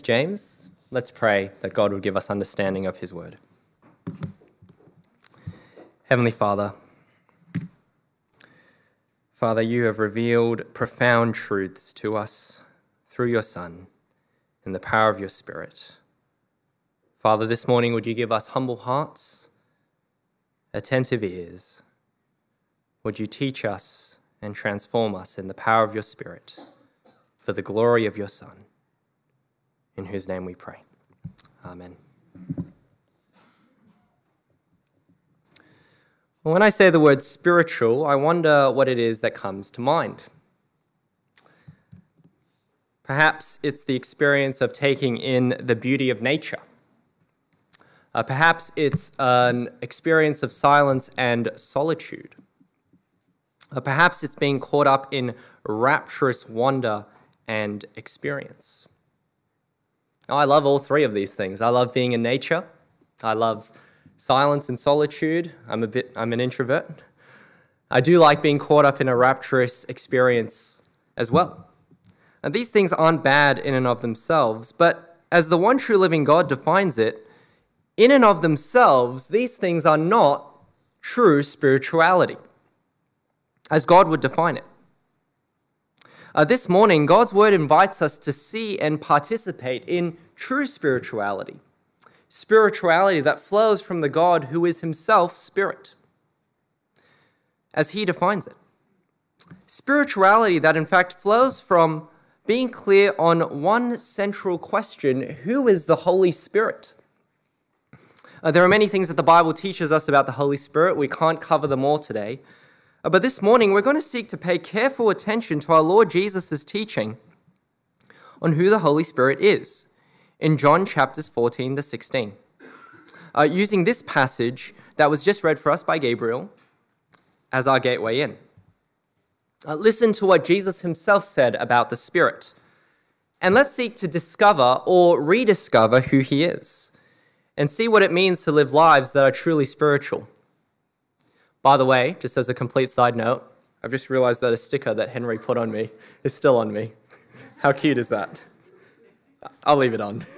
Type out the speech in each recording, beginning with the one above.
James. Let's pray that God will give us understanding of his word. Heavenly Father, you have revealed profound truths to us through your Son in the power of your Spirit. Father, this morning would you give us humble hearts, attentive ears? Would you teach us and transform us in the power of your Spirit for the glory of your Son, in whose name we pray. Amen. When I say the word spiritual, I wonder what it is that comes to mind. Perhaps it's the experience of taking in the beauty of nature. Perhaps it's an experience of silence and solitude. Perhaps it's being caught up in rapturous wonder and experience. Now, I love all three of these things. I love being in nature. I love silence and solitude. I'm an introvert. I do like being caught up in a rapturous experience as well. And these things aren't bad in and of themselves, but as the one true living God defines it, in and of themselves, these things are not true spirituality, as God would define it. This morning, God's word invites us to see and participate in true spirituality. Spirituality that flows from the God who is himself spirit, as he defines it. Spirituality that in fact flows from being clear on one central question: who is the Holy Spirit? There are many things that the Bible teaches us about the Holy Spirit. We can't cover them all today. But this morning, we're going to seek to pay careful attention to our Lord Jesus' teaching on who the Holy Spirit is in John chapters 14 to 16. Using this passage that was just read for us by Gabriel as our gateway in. Listen to what Jesus himself said about the Spirit. And let's seek to discover or rediscover who he is and see what it means to live lives that are truly spiritual. By the way, just as a complete side note, I've just realized that a sticker that Henry put on me is still on me. How cute is that? I'll leave it on.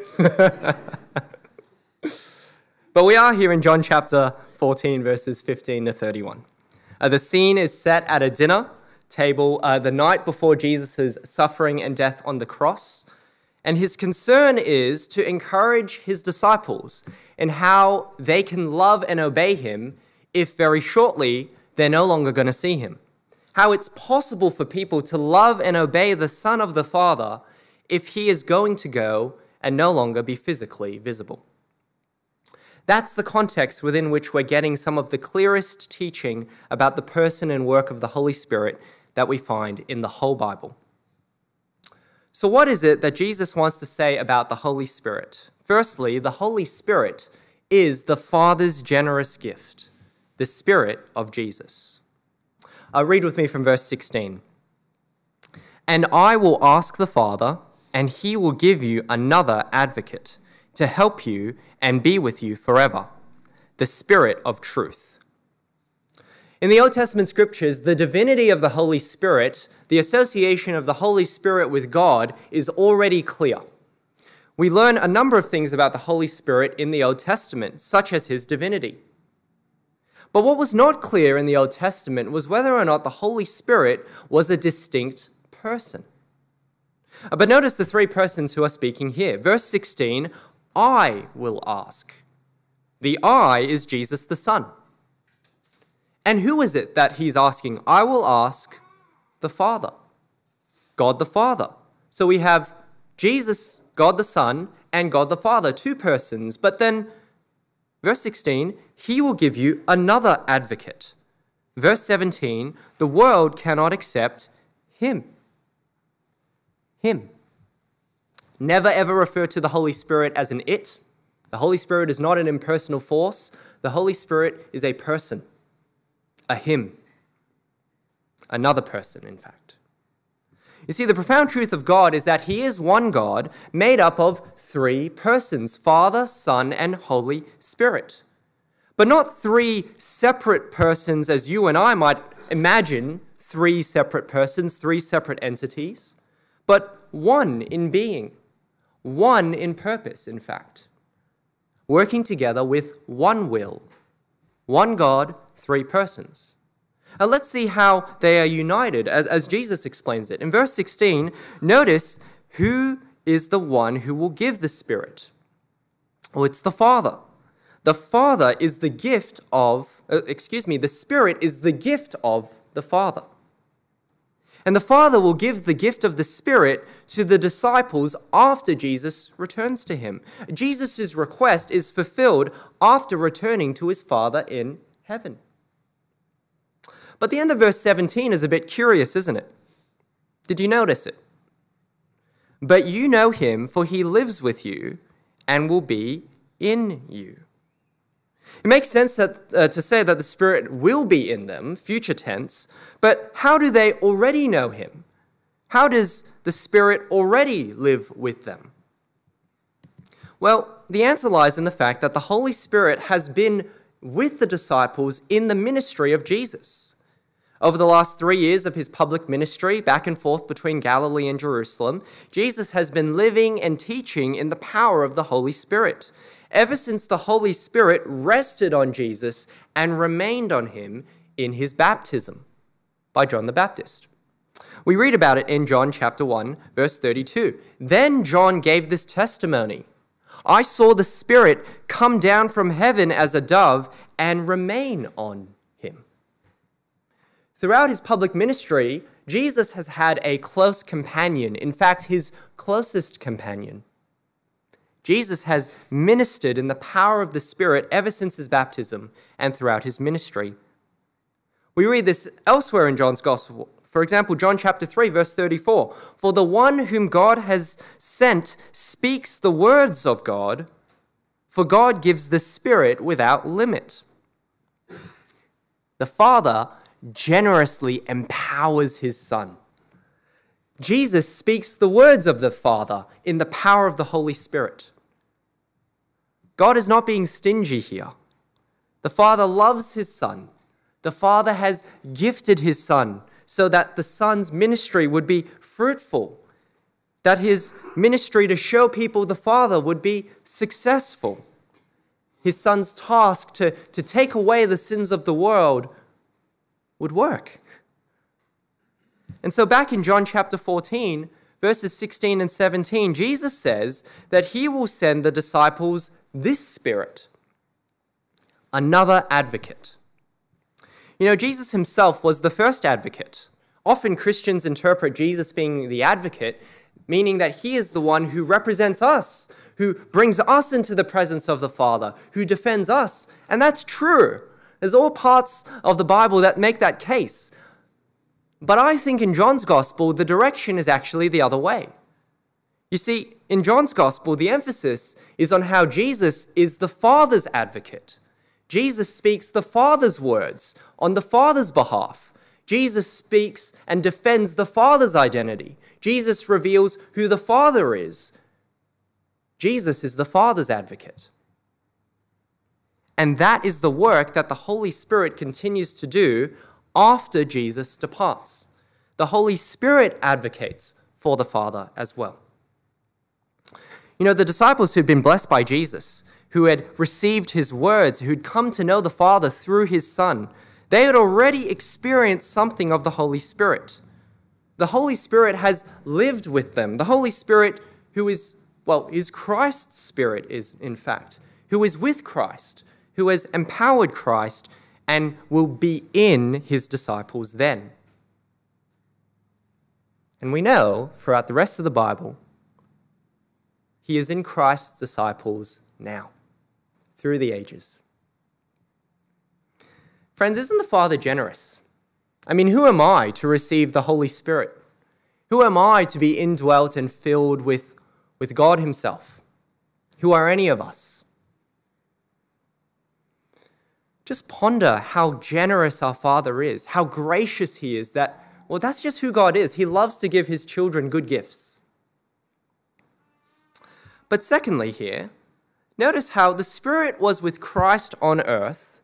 But we are here in John chapter 14, verses 15 to 31. The scene is set at a dinner table the night before Jesus' suffering and death on the cross. And his concern is to encourage his disciples in how they can love and obey him if very shortly they're no longer going to see him. How it's possible for people to love and obey the Son of the Father if he is going to go and no longer be physically visible. That's the context within which we're getting some of the clearest teaching about the person and work of the Holy Spirit that we find in the whole Bible. So what is it that Jesus wants to say about the Holy Spirit? Firstly, the Holy Spirit is the Father's generous gift, the Spirit of Jesus. Read with me from verse 16. And I will ask the Father, and he will give you another advocate to help you and be with you forever, the Spirit of truth. In the Old Testament scriptures, the divinity of the Holy Spirit, the association of the Holy Spirit with God, is already clear. We learn a number of things about the Holy Spirit in the Old Testament, such as his divinity. But what was not clear in the Old Testament was whether or not the Holy Spirit was a distinct person. But notice the three persons who are speaking here. Verse 16, I will ask. The I is Jesus the Son. And who is it that he's asking? I will ask the Father, God the Father. So we have Jesus, God the Son, and God the Father, two persons. But then, verse 16, he will give you another advocate. Verse 17, the world cannot accept him. Him. Never ever refer to the Holy Spirit as an it. The Holy Spirit is not an impersonal force. The Holy Spirit is a person, a him, another person, in fact. You see, the profound truth of God is that he is one God made up of three persons, Father, Son, and Holy Spirit. But not three separate persons as you and I might imagine, three separate persons, three separate entities, but one in being, one in purpose, in fact, working together with one will, one God, three persons. Now let's see how they are united, as Jesus explains it. In verse 16, notice who is the one who will give the Spirit. Well, it's the Father. The Father is the gift of, the Spirit is the gift of the Father. And the Father will give the gift of the Spirit to the disciples after Jesus returns to him. Jesus' request is fulfilled after returning to his Father in heaven. But the end of verse 17 is a bit curious, isn't it? Did you notice it? But you know him, for he lives with you and will be in you. It makes sense to say that the Spirit will be in them, future tense, but how do they already know him? How does the Spirit already live with them? Well, the answer lies in the fact that the Holy Spirit has been with the disciples in the ministry of Jesus. Over the last 3 years of his public ministry, back and forth between Galilee and Jerusalem, Jesus has been living and teaching in the power of the Holy Spirit, ever since the Holy Spirit rested on Jesus and remained on him in his baptism by John the Baptist. We read about it in John chapter 1, verse 32. Then John gave this testimony: I saw the Spirit come down from heaven as a dove and remain on him. Throughout his public ministry, Jesus has had a close companion, in fact, his closest companion. Jesus has ministered in the power of the Spirit ever since his baptism and throughout his ministry. We read this elsewhere in John's Gospel. For example, John chapter 3, verse 34. For the one whom God has sent speaks the words of God, for God gives the Spirit without limit. The Father generously empowers his Son. Jesus speaks the words of the Father in the power of the Holy Spirit. God is not being stingy here. The Father loves his Son. The Father has gifted his Son so that the Son's ministry would be fruitful, that his ministry to show people the Father would be successful. His Son's task to take away the sins of the world would work. And so back in John chapter 14, verses 16 and 17, Jesus says that he will send the disciples this Spirit, another advocate. You know, Jesus himself was the first advocate. Often Christians interpret Jesus being the advocate, meaning that he is the one who represents us, who brings us into the presence of the Father, who defends us. And that's true. There's all parts of the Bible that make that case. But I think in John's Gospel, the direction is actually the other way. You see, in John's Gospel, the emphasis is on how Jesus is the Father's advocate. Jesus speaks the Father's words on the Father's behalf. Jesus speaks and defends the Father's identity. Jesus reveals who the Father is. Jesus is the Father's advocate. And that is the work that the Holy Spirit continues to do after Jesus departs. The Holy Spirit advocates for the Father as well. You know, the disciples who'd been blessed by Jesus, who had received his words, who'd come to know the Father through his Son, they had already experienced something of the Holy Spirit. The Holy Spirit has lived with them. The Holy Spirit who is Christ's Spirit, is in fact, who is with Christ, who has empowered Christ and will be in his disciples then. And we know throughout the rest of the Bible, he is in Christ's disciples now, through the ages. Friends, isn't the Father generous? I mean, who am I to receive the Holy Spirit? Who am I to be indwelt and filled with God himself? Who are any of us? Just ponder how generous our Father is, how gracious he is, that's just who God is. He loves to give his children good gifts. But secondly here, notice how the Spirit was with Christ on earth,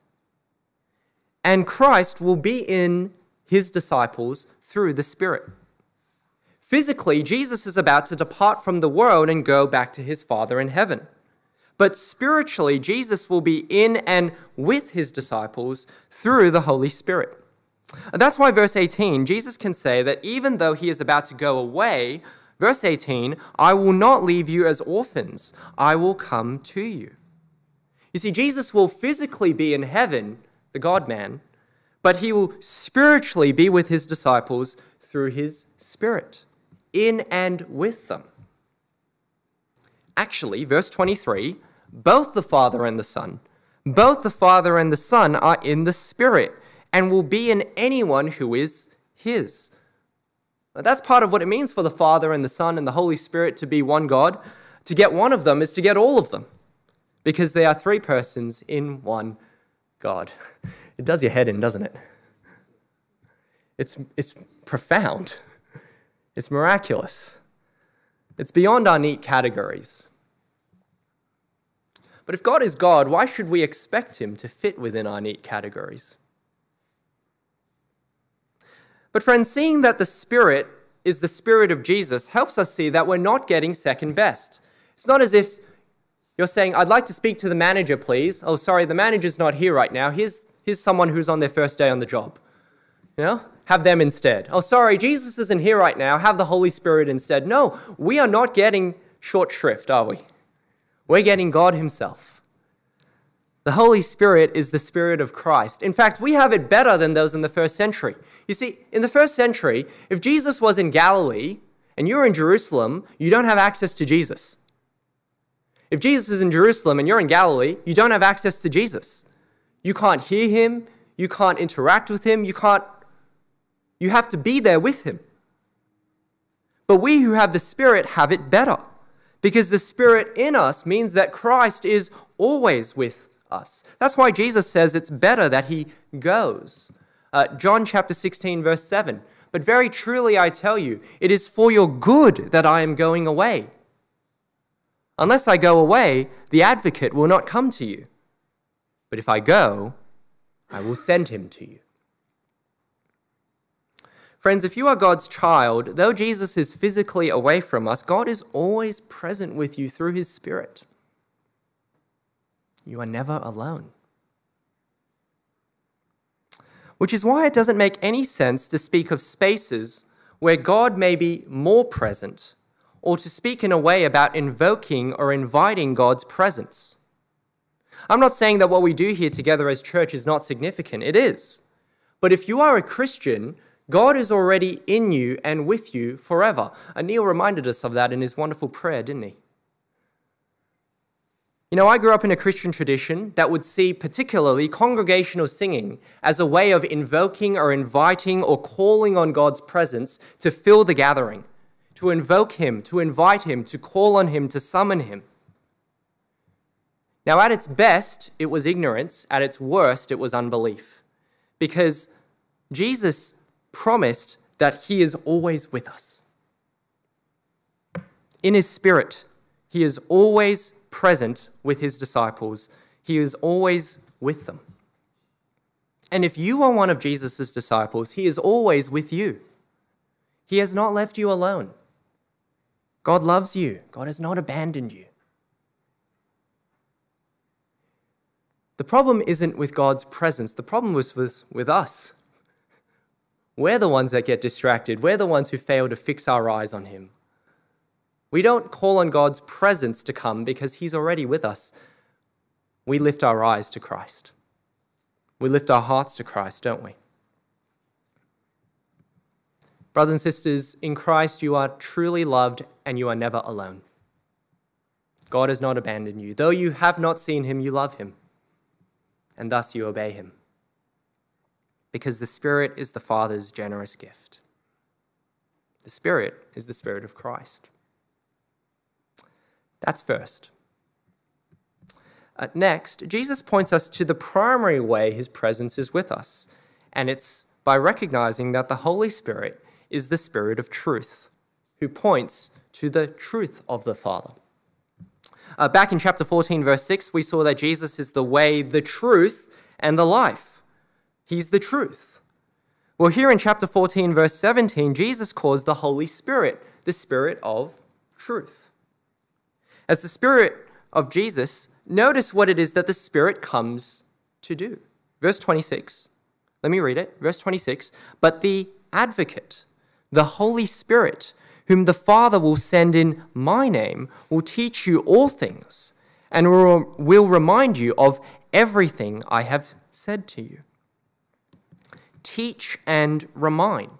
and Christ will be in his disciples through the Spirit. Physically, Jesus is about to depart from the world and go back to his Father in heaven. But spiritually, Jesus will be in and with his disciples through the Holy Spirit. That's why verse 18, Jesus can say that even though he is about to go away, verse 18, I will not leave you as orphans. I will come to you. You see, Jesus will physically be in heaven, the God-man, but he will spiritually be with his disciples through his Spirit, in and with them. Actually, verse 23, both the Father and the Son are in the Spirit and will be in anyone who is his. Now, that's part of what it means for the Father and the Son and the Holy Spirit to be one God. To get one of them is to get all of them, because they are three persons in one God. It does your head in, doesn't it? It's profound. It's miraculous. It's beyond our neat categories. But if God is God, why should we expect him to fit within our neat categories? But friends, seeing that the Spirit is the Spirit of Jesus helps us see that we're not getting second best. It's not as if you're saying, I'd like to speak to the manager, please. Oh, sorry, the manager's not here right now. Here's someone who's on their first day on the job. You know, have them instead. Oh, sorry, Jesus isn't here right now. Have the Holy Spirit instead. No, we are not getting short shrift, are we? We're getting God himself. The Holy Spirit is the Spirit of Christ. In fact, we have it better than those in the first century. You see, in the first century, if Jesus was in Galilee and you're in Jerusalem, you don't have access to Jesus. If Jesus is in Jerusalem and you're in Galilee, you don't have access to Jesus. You can't hear him. You can't interact with him. You have to be there with him. But we who have the Spirit have it better, because the Spirit in us means that Christ is always with us. That's why Jesus says it's better that he goes. John chapter 16, verse 7. But very truly I tell you, it is for your good that I am going away. Unless I go away, the advocate will not come to you. But if I go, I will send him to you. Friends, if you are God's child, though Jesus is physically away from us, God is always present with you through his Spirit. You are never alone. Which is why it doesn't make any sense to speak of spaces where God may be more present, or to speak in a way about invoking or inviting God's presence. I'm not saying that what we do here together as church is not significant. It is. But if you are a Christian, God is already in you and with you forever. And Neil reminded us of that in his wonderful prayer, didn't he? You know, I grew up in a Christian tradition that would see particularly congregational singing as a way of invoking or inviting or calling on God's presence to fill the gathering, to invoke him, to invite him, to call on him, to summon him. Now, at its best, it was ignorance. At its worst, it was unbelief. Because Jesus promised that he is always with us. In his Spirit, he is always present with his disciples. He is always with them. And if you are one of Jesus' disciples, he is always with you. He has not left you alone. God loves you. God has not abandoned you. The problem isn't with God's presence. The problem was with us. We're the ones that get distracted. We're the ones who fail to fix our eyes on him. We don't call on God's presence to come because he's already with us. We lift our eyes to Christ. We lift our hearts to Christ, don't we? Brothers and sisters, in Christ you are truly loved and you are never alone. God has not abandoned you. Though you have not seen him, you love him, and thus you obey him. Because the Spirit is the Father's generous gift. The Spirit is the Spirit of Christ. That's first. Next, Jesus points us to the primary way his presence is with us, and it's by recognizing that the Holy Spirit is the Spirit of truth, who points to the truth of the Father. Back in chapter 14, verse 6, we saw that Jesus is the way, the truth, and the life. He's the truth. Well, here in chapter 14, verse 17, Jesus calls the Holy Spirit the Spirit of truth. As the Spirit of Jesus, notice what it is that the Spirit comes to do. Verse 26, let me read it. Verse 26, but the Advocate, the Holy Spirit, whom the Father will send in my name, will teach you all things and will remind you of everything I have said to you. Teach and remind.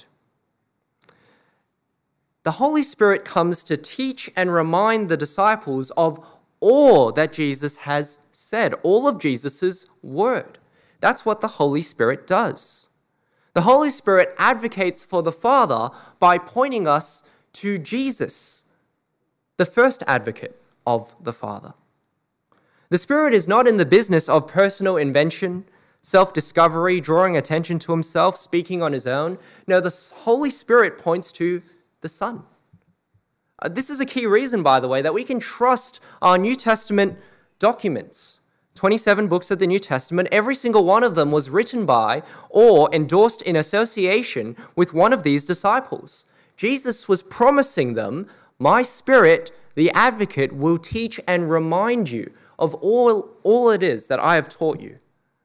The Holy Spirit comes to teach and remind the disciples of all that Jesus has said, all of Jesus' word. That's what the Holy Spirit does. The Holy Spirit advocates for the Father by pointing us to Jesus, the first advocate of the Father. The Spirit is not in the business of personal invention, self-discovery, drawing attention to himself, speaking on his own. No, the Holy Spirit points to the Son. This is a key reason, by the way, that we can trust our New Testament documents. 27 books of the New Testament, every single one of them was written by or endorsed in association with one of these disciples. Jesus was promising them, my Spirit, the Advocate, will teach and remind you of all it is that I have taught you.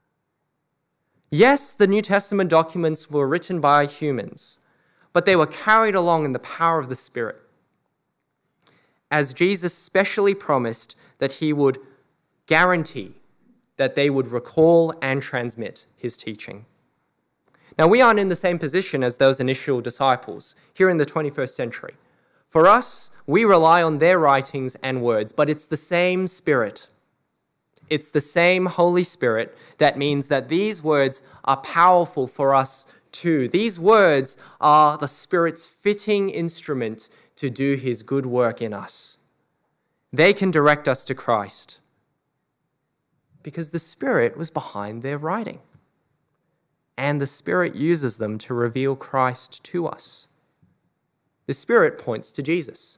Yes, the New Testament documents were written by humans, but they were carried along in the power of the Spirit, as Jesus specially promised that he would guarantee that they would recall and transmit his teaching. Now, we aren't in the same position as those initial disciples here in the 21st century. For us, we rely on their writings and words, but it's the same Spirit. It's the same Holy Spirit that means that these words are powerful for us too. These words are the Spirit's fitting instrument to do his good work in us. They can direct us to Christ because the Spirit was behind their writing. And the Spirit uses them to reveal Christ to us. The Spirit points to Jesus.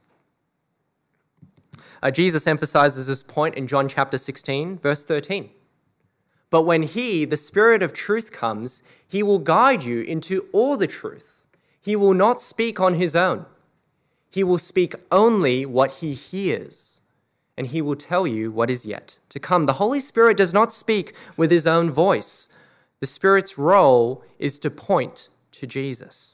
Jesus emphasizes this point in John chapter 16, verse 13. But when he, the Spirit of truth, comes, he will guide you into all the truth. He will not speak on his own. He will speak only what he hears, and he will tell you what is yet to come. The Holy Spirit does not speak with his own voice. The Spirit's role is to point to Jesus.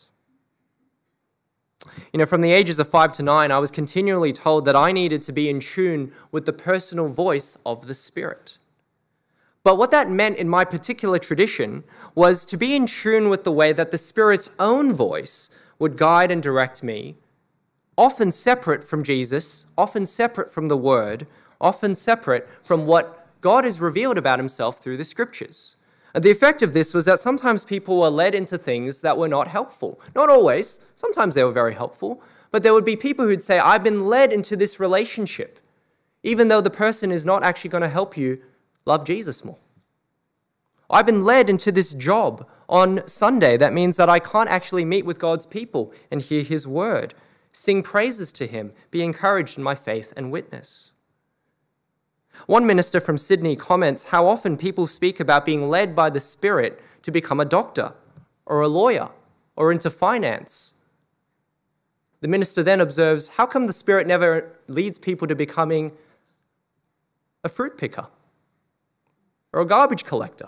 From the ages of 5 to 9, I was continually told that I needed to be in tune with the personal voice of the Spirit. But what that meant in my particular tradition was to be in tune with the way that the Spirit's own voice would guide and direct me, often separate from Jesus, often separate from the Word, often separate from what God has revealed about himself through the Scriptures. And the effect of this was that sometimes people were led into things that were not helpful. Not always. Sometimes they were very helpful. But there would be people who'd say, I've been led into this relationship, even though the person is not actually going to help you love Jesus more. I've been led into this job on Sunday. That means that I can't actually meet with God's people and hear his word, sing praises to him, be encouraged in my faith and witness. One minister from Sydney comments how often people speak about being led by the Spirit to become a doctor or a lawyer or into finance. The minister then observes, how come the Spirit never leads people to becoming a fruit picker or a garbage collector?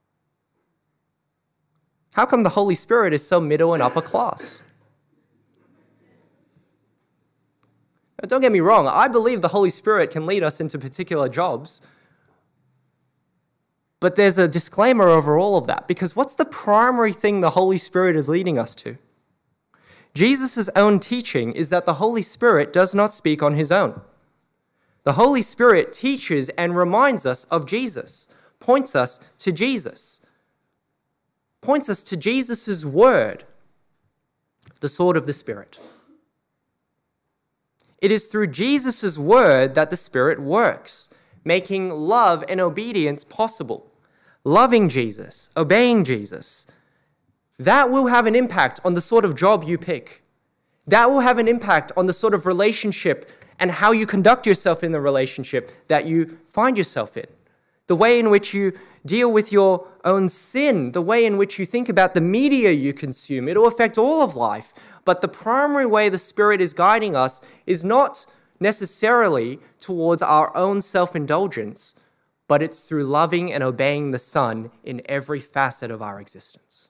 How come the Holy Spirit is so middle and upper class? Now, don't get me wrong, I believe the Holy Spirit can lead us into particular jobs. But there's a disclaimer over all of that, because what's the primary thing the Holy Spirit is leading us to? Jesus' own teaching is that the Holy Spirit does not speak on his own. The Holy Spirit teaches and reminds us of Jesus, points us to Jesus, points us to Jesus' word, the sword of the Spirit. It is through Jesus' word that the Spirit works, making love and obedience possible. Loving Jesus, obeying Jesus. That will have an impact on the sort of job you pick. That will have an impact on the sort of relationship and how you conduct yourself in the relationship that you find yourself in. the way in which you deal with your own sin, the way in which you think about the media you consume. It'll affect all of life. But the primary way the Spirit is guiding us is not necessarily towards our own self-indulgence, but it's through loving and obeying the Son in every facet of our existence.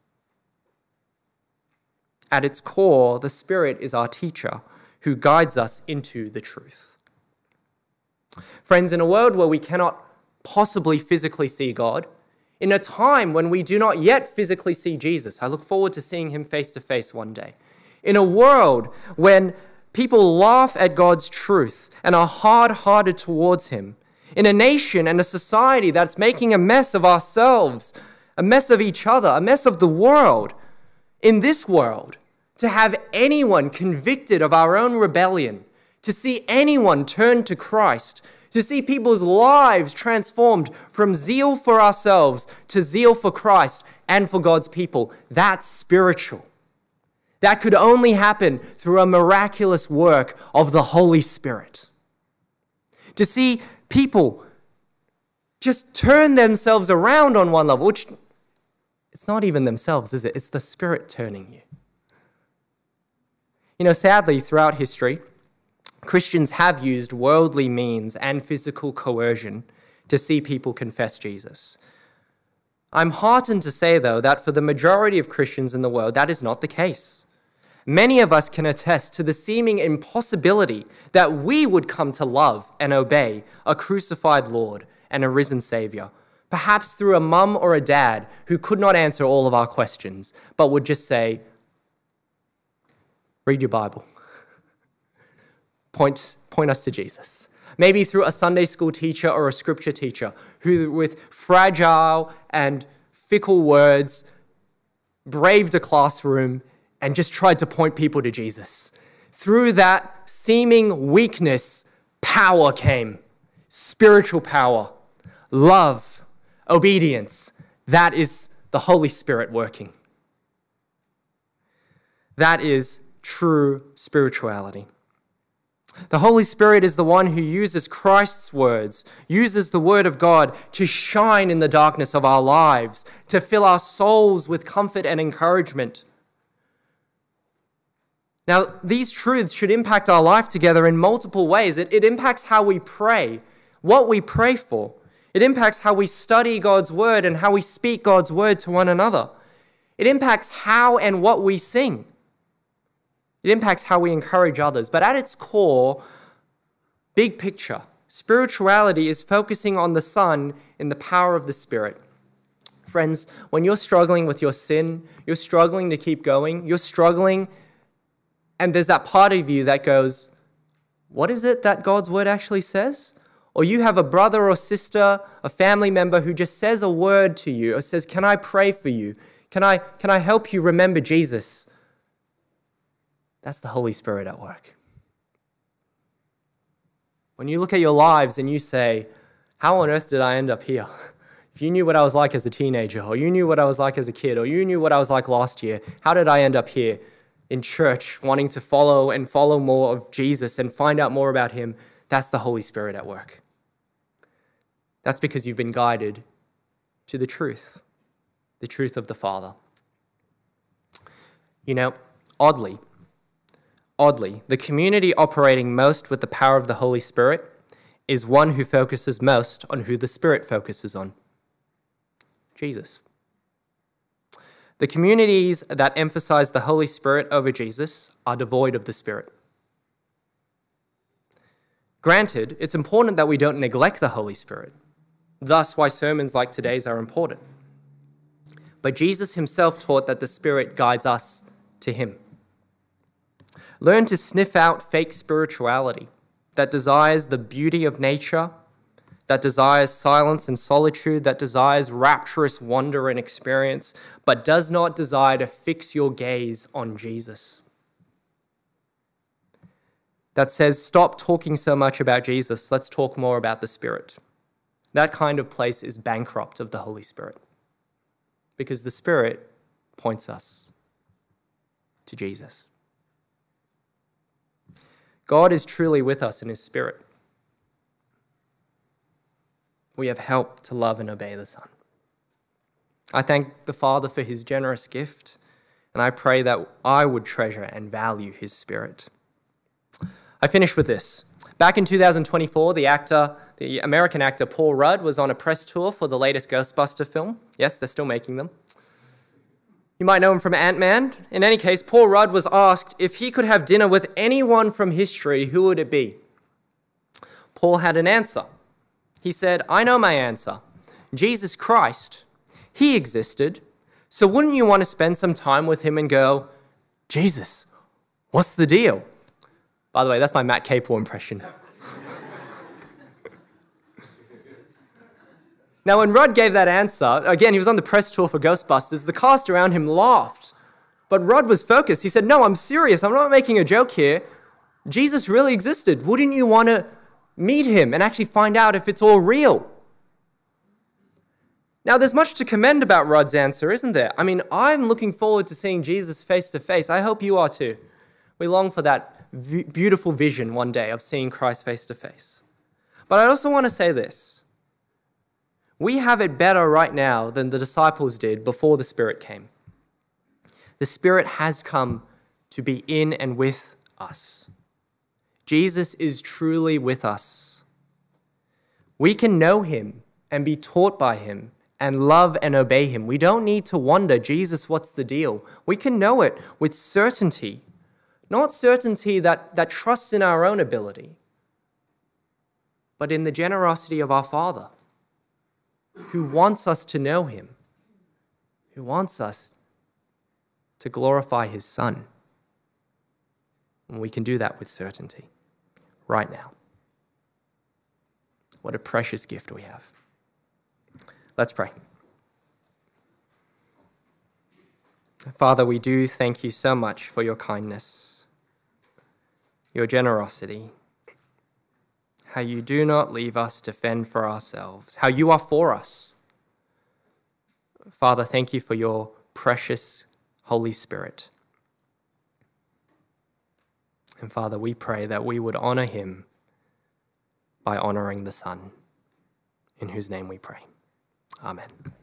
At its core, the Spirit is our teacher who guides us into the truth. Friends, in a world where we cannot possibly physically see God, in a time when we do not yet physically see Jesus, I look forward to seeing him face to face one day. In a world when people laugh at God's truth and are hard-hearted towards him, in a nation and a society that's making a mess of ourselves, a mess of each other, a mess of the world, in this world, to have anyone convicted of our own rebellion, to see anyone turn to Christ, to see people's lives transformed from zeal for ourselves to zeal for Christ and for God's people, that's spiritual. That could only happen through a miraculous work of the Holy Spirit. To see people just turn themselves around on one level, which it's not even themselves, is it? It's the Spirit turning you. You know, sadly, throughout history, Christians have used worldly means and physical coercion to see people confess Jesus. I'm heartened to say, though, that for the majority of Christians in the world, that is not the case. Many of us can attest to the seeming impossibility that we would come to love and obey a crucified Lord and a risen Savior, perhaps through a mum or a dad who could not answer all of our questions, but would just say, read your Bible. Point us to Jesus. Maybe through a Sunday school teacher or a scripture teacher who, with fragile and fickle words, braved a classroom and just tried to point people to Jesus. Through that seeming weakness, power came. Spiritual power, love, obedience. That is the Holy Spirit working. That is true spirituality. The Holy Spirit is the one who uses Christ's words, uses the Word of God to shine in the darkness of our lives, to fill our souls with comfort and encouragement. Now, these truths should impact our life together in multiple ways. It impacts how we pray, what we pray for. It impacts how we study God's Word and how we speak God's Word to one another. It impacts how and what we sing. It impacts how we encourage others. But at its core, big picture, spirituality is focusing on the Son in the power of the Spirit. Friends, when you're struggling with your sin, you're struggling to keep going, you're struggling, and there's that part of you that goes, what is it that God's Word actually says? Or you have a brother or sister, a family member who just says a word to you or says, can I pray for you? Can I help you remember Jesus? That's the Holy Spirit at work. When you look at your lives and you say, how on earth did I end up here? If you knew what I was like as a teenager, or you knew what I was like as a kid, or you knew what I was like last year, how did I end up here in church wanting to follow more of Jesus and find out more about him? That's the Holy Spirit at work. That's because you've been guided to the truth of the Father. You know, oddly, the community operating most with the power of the Holy Spirit is one who focuses most on who the Spirit focuses on. Jesus. The communities that emphasize the Holy Spirit over Jesus are devoid of the Spirit. Granted, it's important that we don't neglect the Holy Spirit. Thus, why sermons like today's are important. But Jesus himself taught that the Spirit guides us to him. Learn to sniff out fake spirituality that desires the beauty of nature, that desires silence and solitude, that desires rapturous wonder and experience, but does not desire to fix your gaze on Jesus. That says, stop talking so much about Jesus, let's talk more about the Spirit. That kind of place is bankrupt of the Holy Spirit, because the Spirit points us to Jesus. God is truly with us in his Spirit. we have helped to love and obey the Son. I thank the Father for his generous gift, and I pray that I would treasure and value his Spirit. I finish with this. Back in 2024, the American actor Paul Rudd was on a press tour for the latest Ghostbuster film. Yes, they're still making them. You might know him from Ant-Man. In any case, Paul Rudd was asked if he could have dinner with anyone from history, who would it be? Paul had an answer. He said, I know my answer. Jesus Christ. He existed. So wouldn't you want to spend some time with him and go, Jesus, what's the deal? By the way, that's my Matt Capel impression. Now, when Rudd gave that answer, again, he was on the press tour for Ghostbusters, the cast around him laughed. But Rudd was focused. He said, no, I'm serious. I'm not making a joke here. Jesus really existed. Wouldn't you want to meet him and actually find out if it's all real? Now, there's much to commend about Rudd's answer, isn't there? I mean, I'm looking forward to seeing Jesus face to face. I hope you are too. We long for that beautiful vision one day of seeing Christ face to face. But I also want to say this. We have it better right now than the disciples did before the Spirit came. The Spirit has come to be in and with us. Jesus is truly with us. We can know him and be taught by him and love and obey him. We don't need to wonder, Jesus, what's the deal? We can know it with certainty, not certainty that trusts in our own ability, but in the generosity of our Father, who wants us to know him, who wants us to glorify his Son. And we can do that with certainty right now. What a precious gift we have. Let's pray. Father, we do thank you so much for your kindness, your generosity, how you do not leave us to fend for ourselves, how you are for us. Father, thank you for your precious Holy Spirit. And Father, we pray that we would honor him by honoring the Son, in whose name we pray. Amen.